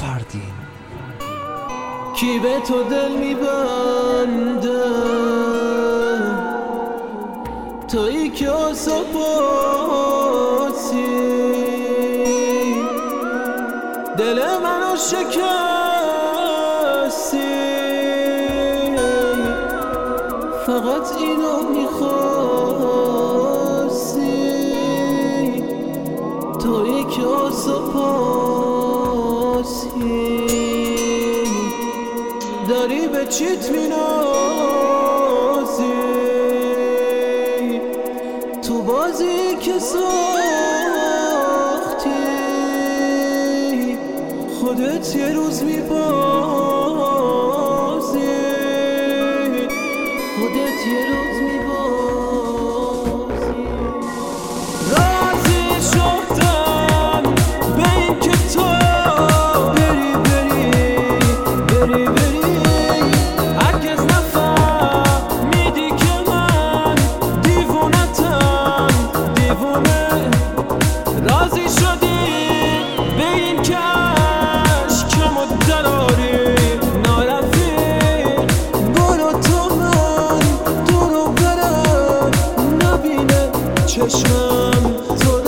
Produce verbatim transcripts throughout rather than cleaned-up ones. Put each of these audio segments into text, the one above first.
فردین. کی به تو دل میبنده؟ تویی که آسا پاسی دل منو شکستی، فقط اینو میخواستی. تویی که آسا پاسی داری به چیت مینازی، تو بازی که ساختی خودت یه روز میبازی، خودت یه روز میبازی. راضی شدم به این که تو بری بری بری بری، هرگز نفهمیدی که من دیوونتم دیوونه. راضی شدی به این که عشقمو دراری نارفیق، برو تو من دورو برم نبینه چشمم تو رو.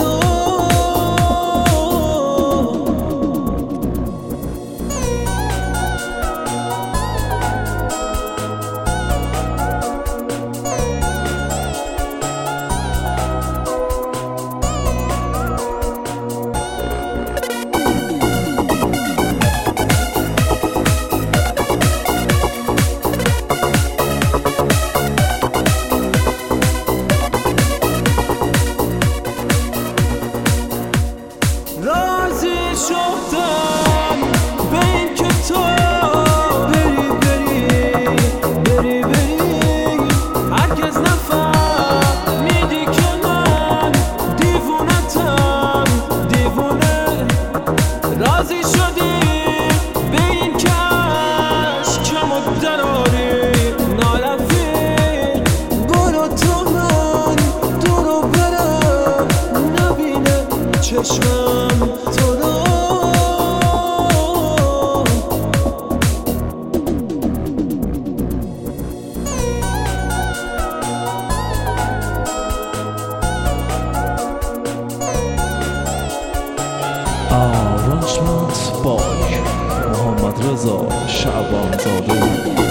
راضی شدم به این که تو بری بری بری بری، هرگز نفهمیدی که من دیوونتم دیوونه. راضی شدی به این که عشقمو دراری نارفیق، برو تو من دورو برم نبینه چشمم تو رو. آرانجمنت بای محمد رضا شعبان زاده.